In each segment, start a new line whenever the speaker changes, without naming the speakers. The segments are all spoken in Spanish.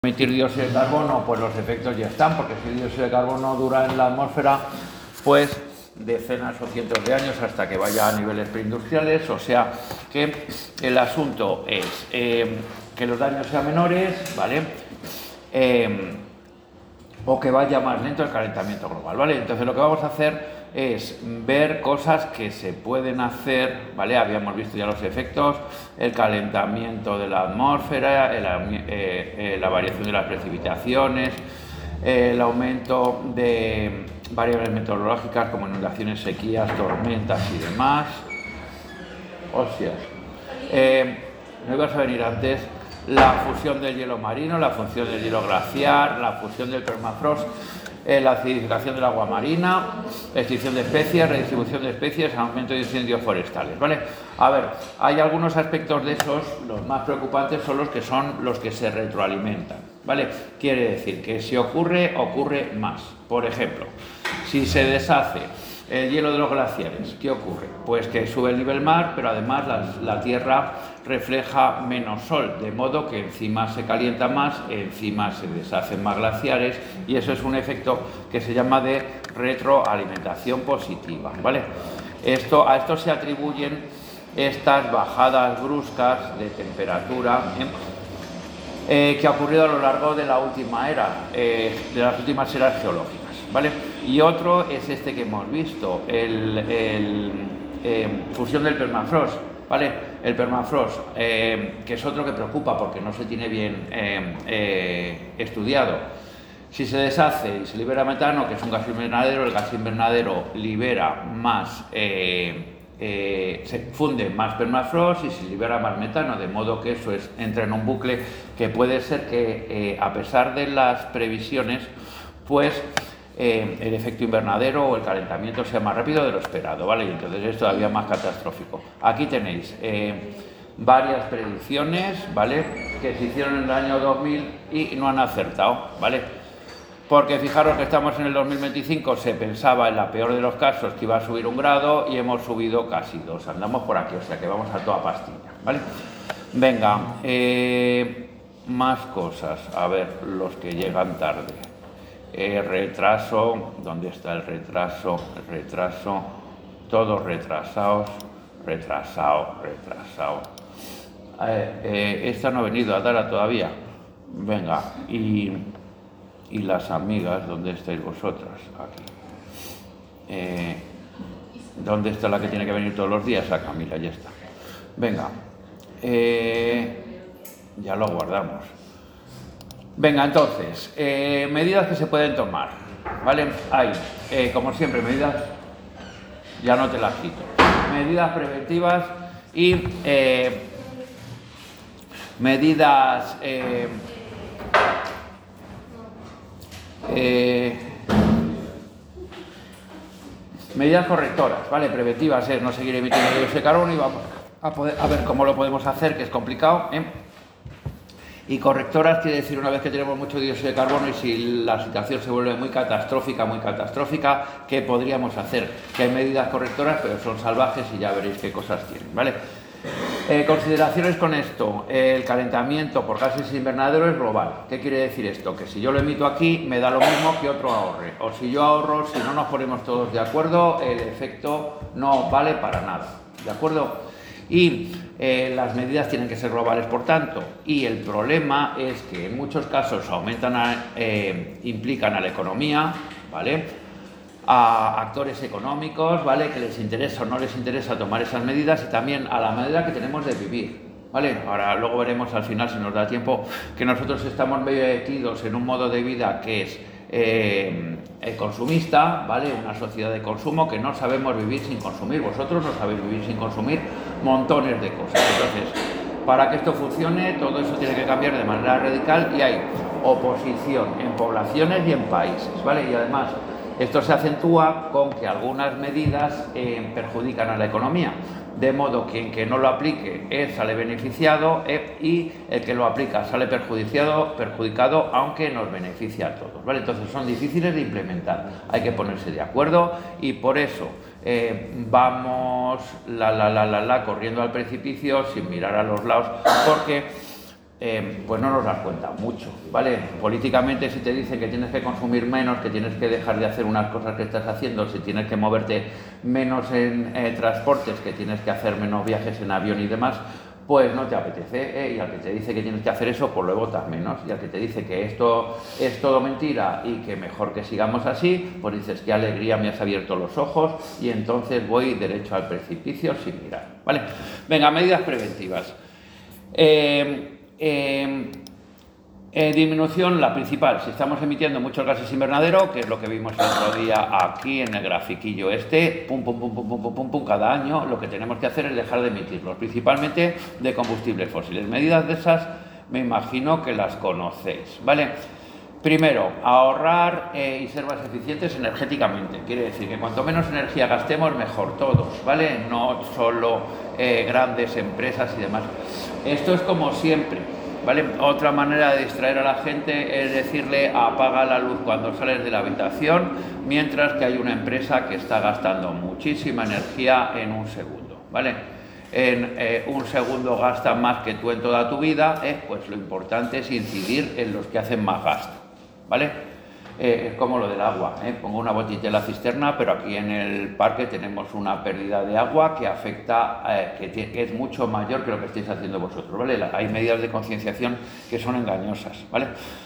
Emitir dióxido de carbono, pues los efectos ya están, porque si el dióxido de carbono dura en la atmósfera, pues decenas o cientos de años hasta que vaya a niveles preindustriales, o sea que el asunto es que los daños sean menores, ¿vale? O que vaya más lento el calentamiento global, ¿vale? Entonces lo que vamos a hacer es ver cosas que se pueden hacer, ¿vale? Habíamos visto ya los efectos, el calentamiento de la atmósfera, la variación de las precipitaciones, el aumento de variables meteorológicas como inundaciones, sequías, tormentas y demás. Hostias. No ibas a venir antes. La fusión del hielo marino, la fusión del hielo glaciar, la fusión del permafrost, la acidificación del agua marina, extinción de especies, redistribución de especies, aumento de incendios forestales, ¿vale? A ver, hay algunos aspectos de esos, los más preocupantes son los que se retroalimentan, ¿vale? Quiere decir que si ocurre más. Por ejemplo, si se deshace el hielo de los glaciares, ¿qué ocurre? Pues que sube el nivel mar, pero además la Tierra refleja menos sol, de modo que encima se calienta más, encima se deshacen más glaciares, y eso es un efecto que se llama de retroalimentación positiva, ¿vale? A esto se atribuyen estas bajadas bruscas de temperatura que ha ocurrido a lo largo de la última era, de las últimas eras geológicas, ¿vale? Y otro es este que hemos visto, fusión del permafrost, ¿vale? El permafrost, que es otro que preocupa porque no se tiene bien estudiado. Si se deshace y se libera metano, que es un gas invernadero, el gas invernadero libera más, se funde más permafrost y se libera más metano, de modo que eso entra en un bucle que puede ser que, a pesar de las previsiones, pues el efecto invernadero o el calentamiento sea más rápido de lo esperado, ¿vale? Y entonces es todavía más catastrófico. Aquí tenéis varias predicciones, ¿vale?, que se hicieron en el año 2000 y no han acertado, ¿vale? Porque fijaros que estamos en el 2025, se pensaba en la peor de los casos que iba a subir 1 grado y hemos subido casi 2, andamos por aquí, o sea que vamos a toda pastilla, ¿vale? Venga, más cosas, a ver, los que llegan tarde. Retraso, ¿dónde está el retraso? El retraso, todos retrasados, retrasado. Esta no ha venido a Dara todavía. Venga, y las amigas, ¿dónde estáis vosotras? Aquí. ¿Dónde está la que tiene que venir todos los días? A Camila, ya está. Venga, ya lo guardamos. Venga, entonces, medidas que se pueden tomar, ¿vale? Hay, como siempre, medidas, ya no te las quito, medidas preventivas y medidas medidas correctoras, ¿vale? Preventivas es no seguir emitiendo dióxido de carbono y vamos a ver cómo lo podemos hacer, que es complicado, ¿eh? Y correctoras quiere decir, una vez que tenemos mucho dióxido de carbono y si la situación se vuelve muy catastrófica, ¿qué podríamos hacer? Que hay medidas correctoras, pero son salvajes y ya veréis qué cosas tienen, ¿vale? Consideraciones con esto. El calentamiento por gases invernaderos es global. ¿Qué quiere decir esto? Que si yo lo emito aquí, me da lo mismo que otro ahorre. O si yo ahorro, si no nos ponemos todos de acuerdo, el efecto no vale para nada, ¿de acuerdo? Y las medidas tienen que ser globales, por tanto, y el problema es que en muchos casos implican a la economía, ¿vale?, a actores económicos, ¿vale?, que les interesa o no les interesa tomar esas medidas, y también a la manera que tenemos de vivir, ¿vale? Ahora, luego veremos al final, si nos da tiempo, que nosotros estamos metidos en un modo de vida que es consumista, ¿vale? Una sociedad de consumo que no sabemos vivir sin consumir. Vosotros no sabéis vivir sin consumir montones de cosas. Entonces, para que esto funcione, todo eso tiene que cambiar de manera radical y hay oposición en poblaciones y en países, ¿vale? Y además, esto se acentúa con que algunas medidas perjudican a la economía, de modo que quien que no lo aplique sale beneficiado y el que lo aplica sale perjudicado, aunque nos beneficia a todos, ¿vale? Entonces son difíciles de implementar, hay que ponerse de acuerdo y por eso vamos corriendo al precipicio sin mirar a los lados, porque pues no nos das cuenta mucho, ¿vale? Políticamente, si te dicen que tienes que consumir menos, que tienes que dejar de hacer unas cosas que estás haciendo, si tienes que moverte menos en transportes, que tienes que hacer menos viajes en avión y demás, pues no te apetece, y al que te dice que tienes que hacer eso, pues lo votas menos, y al que te dice que esto es todo mentira y que mejor que sigamos así, pues dices, qué alegría, me has abierto los ojos, y entonces voy derecho al precipicio sin mirar, ¿vale? Venga, medidas preventivas. Disminución, la principal, si estamos emitiendo muchos gases invernadero, que es lo que vimos el otro día aquí en el grafiquillo pum, pum, pum, pum, pum, pum, pum, pum, cada año, lo que tenemos que hacer es dejar de emitirlos, principalmente de combustibles fósiles. Medidas de esas, me imagino que las conocéis, ¿vale? Primero, ahorrar y ser más eficientes energéticamente. Quiere decir que cuanto menos energía gastemos, mejor todos, ¿vale? No solo grandes empresas y demás. Esto es como siempre, ¿vale? Otra manera de distraer a la gente es decirle apaga la luz cuando sales de la habitación, mientras que hay una empresa que está gastando muchísima energía en un segundo, ¿vale? En un segundo gasta más que tú en toda tu vida, pues lo importante es incidir en los que hacen más gasto, ¿vale? Es como lo del agua, pongo una botella en la cisterna, pero aquí en el parque tenemos una pérdida de agua que afecta, que es mucho mayor que lo que estáis haciendo vosotros, ¿vale? Hay medidas de concienciación que son engañosas, ¿vale?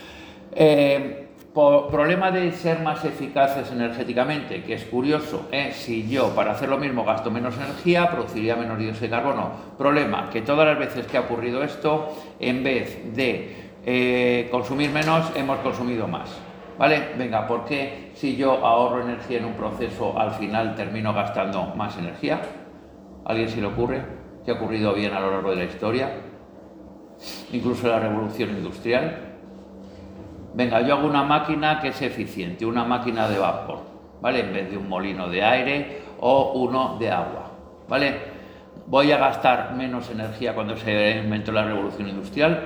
Problema de ser más eficaces energéticamente, que es curioso, si yo para hacer lo mismo gasto menos energía, produciría menos dióxido de carbono. Problema, que todas las veces que ha ocurrido esto, en vez de consumir menos, hemos consumido más. ¿Vale? Venga, ¿por qué si yo ahorro energía en un proceso al final termino gastando más energía? ¿A alguien se le ocurre? ¿Qué ha ocurrido bien a lo largo de la historia? Incluso la revolución industrial. Venga, yo hago una máquina que es eficiente, una máquina de vapor, ¿vale? En vez de un molino de aire o uno de agua, ¿vale? ¿Voy a gastar menos energía cuando se inventó la revolución industrial?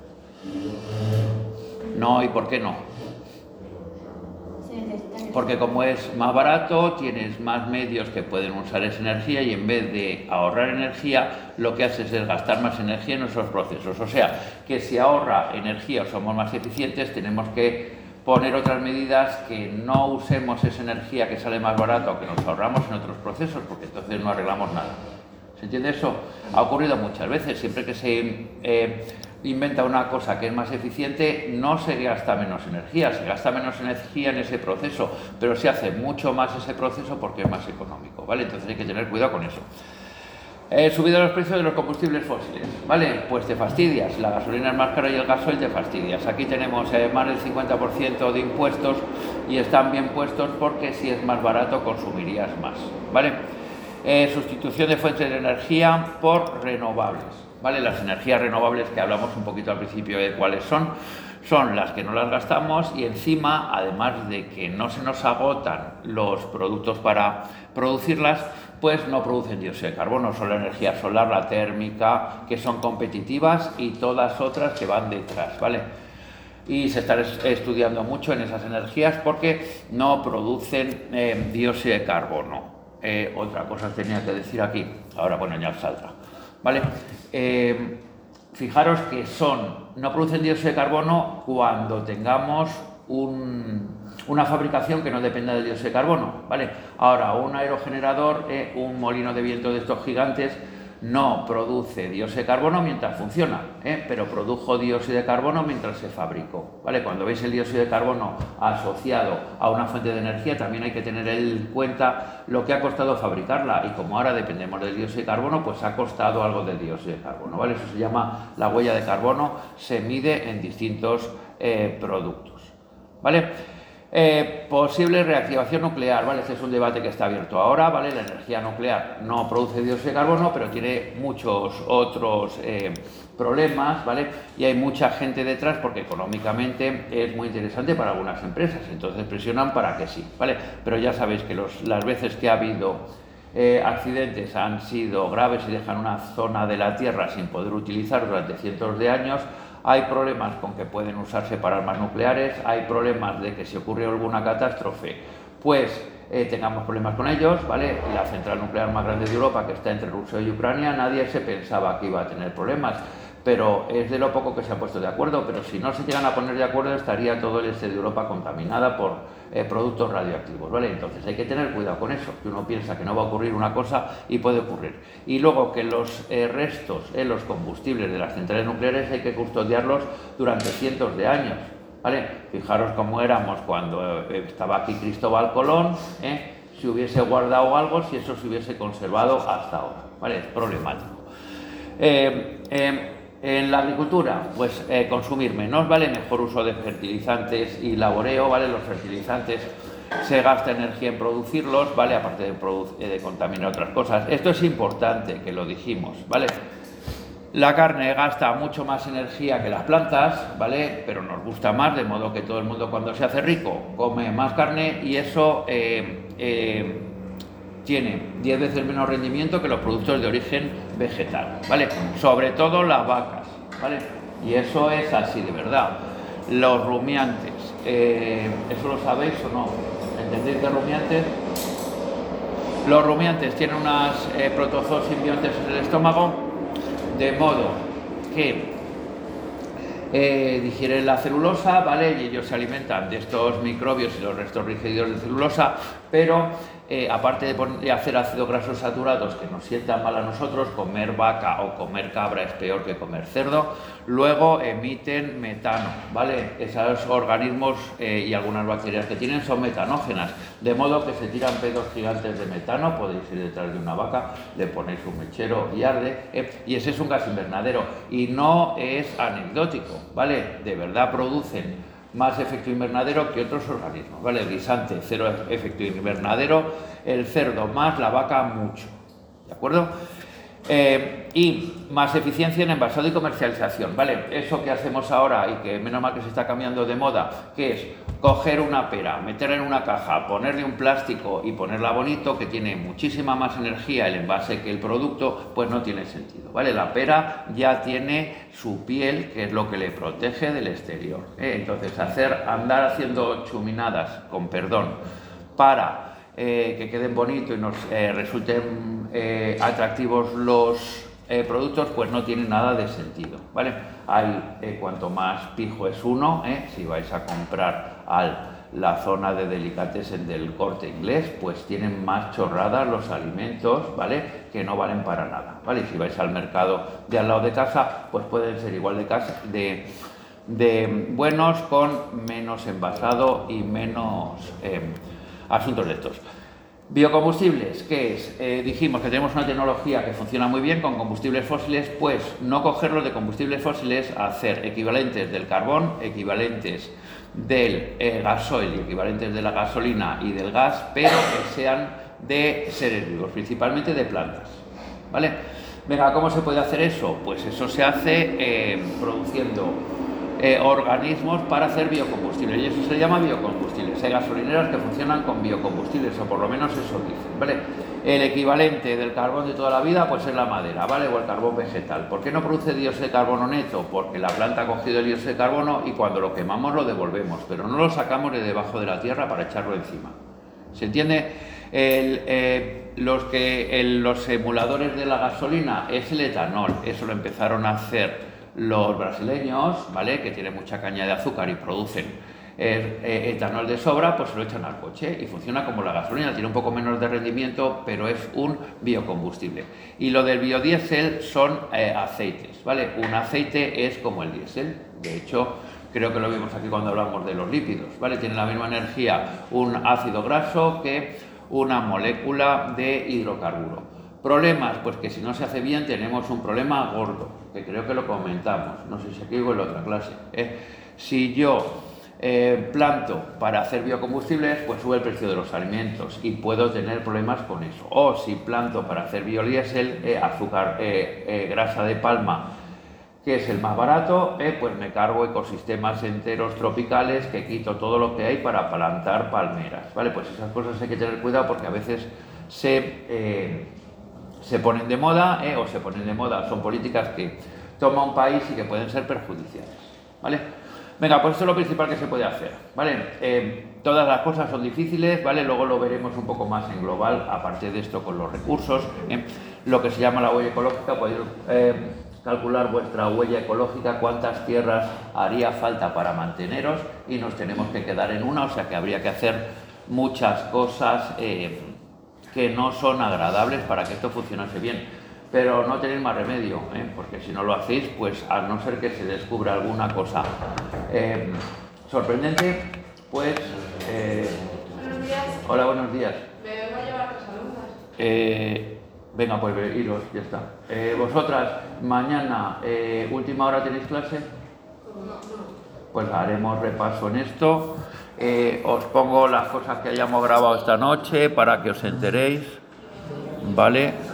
No, ¿y por qué no? Porque como es más barato, tienes más medios que pueden usar esa energía y en vez de ahorrar energía, lo que haces es gastar más energía en esos procesos. O sea, que si ahorra energía o somos más eficientes, tenemos que poner otras medidas que no usemos esa energía que sale más barato o que nos ahorramos en otros procesos, porque entonces no arreglamos nada. ¿Se entiende eso? Ha ocurrido muchas veces, siempre que se inventa una cosa que es más eficiente, no se gasta menos energía, se gasta menos energía en ese proceso, pero se hace mucho más ese proceso porque es más económico, ¿vale? Entonces hay que tener cuidado con eso. Subido los precios de los combustibles fósiles, ¿vale? Pues te fastidias, la gasolina es más cara y el gasoil te fastidias. Aquí tenemos más del 50% de impuestos y están bien puestos porque si es más barato consumirías más, ¿vale? Sustitución de fuentes de energía por renovables. ¿Vale? Las energías renovables que hablamos un poquito al principio de cuáles son las que no las gastamos y encima, además de que no se nos agotan los productos para producirlas, pues no producen dióxido de carbono, son la energía solar, la térmica, que son competitivas y todas otras que van detrás, ¿vale? Y se está estudiando mucho en esas energías porque no producen dióxido de carbono. Otra cosa tenía que decir aquí, ahora bueno, ya saldrá. ¿Vale? Fijaros que no producen dióxido de carbono cuando tengamos una fabricación que no dependa del dióxido de carbono, ¿vale? Ahora, un aerogenerador, un molino de viento de estos gigantes, no produce dióxido de carbono mientras funciona, pero produjo dióxido de carbono mientras se fabricó, ¿vale? Cuando veis el dióxido de carbono asociado a una fuente de energía, también hay que tener en cuenta lo que ha costado fabricarla, y como ahora dependemos del dióxido de carbono, pues ha costado algo de dióxido de carbono, ¿vale? Eso se llama la huella de carbono, se mide en distintos productos, ¿vale? Posible reactivación nuclear, ¿vale? Este es un debate que está abierto ahora, ¿vale? La energía nuclear no produce dióxido de carbono, pero tiene muchos otros problemas, ¿vale? Y hay mucha gente detrás porque económicamente es muy interesante para algunas empresas, entonces presionan para que sí, ¿vale? Pero ya sabéis que las veces que ha habido accidentes han sido graves y dejan una zona de la Tierra sin poder utilizar durante cientos de años. Hay problemas con que pueden usarse para armas nucleares, hay problemas de que si ocurre alguna catástrofe, pues tengamos problemas con ellos, ¿vale? La central nuclear más grande de Europa, que está entre Rusia y Ucrania, nadie se pensaba que iba a tener problemas, pero es de lo poco que se ha puesto de acuerdo, pero si no se llegan a poner de acuerdo estaría todo el este de Europa contaminada por productos radioactivos, ¿vale? Entonces hay que tener cuidado con eso, que uno piensa que no va a ocurrir una cosa y puede ocurrir. Y luego que los restos, los combustibles de las centrales nucleares hay que custodiarlos durante cientos de años, ¿vale? Fijaros cómo éramos cuando estaba aquí Cristóbal Colón, si hubiese guardado algo, si eso se hubiese conservado hasta ahora, ¿vale? Es problemático. En la agricultura, pues consumir menos, ¿vale? Mejor uso de fertilizantes y laboreo, ¿vale? Los fertilizantes se gasta energía en producirlos, ¿vale? Aparte de contaminar otras cosas. Esto es importante, que lo dijimos, ¿vale? La carne gasta mucho más energía que las plantas, ¿vale? Pero nos gusta más, de modo que todo el mundo cuando se hace rico come más carne y eso tiene 10 veces menos rendimiento que los productos de origen vegetal, ¿vale? Sobre todo las vacas, ¿vale? Y eso es así de verdad. Los rumiantes, ¿eso lo sabéis o no? ¿Entendéis de rumiantes? Los rumiantes tienen unas protozoos simbiontes en el estómago, de modo que digieren la celulosa, ¿vale? Y ellos se alimentan de estos microbios y los restos rígidos de celulosa, pero aparte de hacer ácidos grasos saturados que nos sientan mal a nosotros, comer vaca o comer cabra es peor que comer cerdo, luego emiten metano, ¿vale? Esos organismos y algunas bacterias que tienen son metanógenas, de modo que se tiran pedos gigantes de metano, podéis ir detrás de una vaca, le ponéis un mechero y arde, y ese es un gas invernadero, y no es anecdótico, ¿vale? De verdad producen más efecto invernadero que otros organismos, ¿vale? El guisante, cero efecto invernadero, el cerdo más, la vaca mucho, ¿de acuerdo? Y más eficiencia en envasado y comercialización, ¿vale? Eso que hacemos ahora y que menos mal que se está cambiando de moda, que es coger una pera, meterla en una caja, ponerle un plástico y ponerla bonito, que tiene muchísima más energía el envase que el producto, pues no tiene sentido, ¿vale? La pera ya tiene su piel, que es lo que le protege del exterior, Entonces andar haciendo chuminadas, con perdón, para que queden bonitos y nos resulten atractivos los productos, pues no tiene nada de sentido, ¿vale? Hay cuanto más pijo es uno, si vais a comprar la zona de delicatessen del Corte Inglés, pues tienen más chorradas los alimentos, ¿vale? Que no valen para nada, ¿vale? Y si vais al mercado de al lado de casa, pues pueden ser igual de buenos, con menos envasado y menos asuntos de estos. Biocombustibles, ¿qué es? Dijimos que tenemos una tecnología que funciona muy bien con combustibles fósiles, pues no cogerlos de combustibles fósiles, hacer equivalentes del carbón, equivalentes del gasoil, equivalentes de la gasolina y del gas, pero que sean de seres vivos, principalmente de plantas, ¿vale? Venga, ¿cómo se puede hacer eso? Pues eso se hace produciendo organismos para hacer biocombustibles, y eso se llama biocombustibles. Hay gasolineras que funcionan con biocombustibles, o por lo menos eso dicen, ¿vale? El equivalente del carbón de toda la vida pues es la madera, ¿vale? O el carbón vegetal. ¿Por qué no produce dióxido de carbono neto? Porque la planta ha cogido el dióxido de carbono y cuando lo quemamos lo devolvemos, pero no lo sacamos de debajo de la tierra para echarlo encima. ¿Se entiende? Los emuladores de la gasolina es el etanol, eso lo empezaron a hacer los brasileños, ¿vale? Que tienen mucha caña de azúcar y producen etanol de sobra, pues se lo echan al coche y funciona como la gasolina, tiene un poco menos de rendimiento, pero es un biocombustible. Y lo del biodiesel son aceites, ¿vale? Un aceite es como el diésel, de hecho, creo que lo vimos aquí cuando hablamos de los lípidos, ¿vale? Tiene la misma energía un ácido graso que una molécula de hidrocarburo. Problemas, pues que si no se hace bien tenemos un problema gordo, que creo que lo comentamos, no sé si aquí o en la otra clase. Si yo planto para hacer biocombustibles, pues sube el precio de los alimentos y puedo tener problemas con eso. O si planto para hacer biodiesel, azúcar, grasa de palma, que es el más barato, pues me cargo ecosistemas enteros tropicales que quito todo lo que hay para plantar palmeras, ¿vale? Pues esas cosas hay que tener cuidado porque a veces se ponen de moda, o se ponen de moda, son políticas que toma un país y que pueden ser perjudiciales, ¿vale? Venga, pues esto es lo principal que se puede hacer, ¿vale? Todas las cosas son difíciles, ¿vale? Luego lo veremos un poco más en global, aparte de esto con los recursos, lo que se llama la huella ecológica, podéis calcular vuestra huella ecológica, cuántas tierras haría falta para manteneros y nos tenemos que quedar en una, o sea que habría que hacer muchas cosas que no son agradables para que esto funcionase bien. Pero no tenéis más remedio, porque si no lo hacéis, pues a no ser que se descubra alguna cosa sorprendente, pues...
Buenos días.
Hola, buenos días.
Me vengo a llevar a 3 alumnas.
Venga, pues iros, ya está. Vosotras, mañana, última hora tenéis clase.
No.
Pues haremos repaso en esto. Os pongo las cosas que hayamos grabado esta noche para que os enteréis, ¿vale?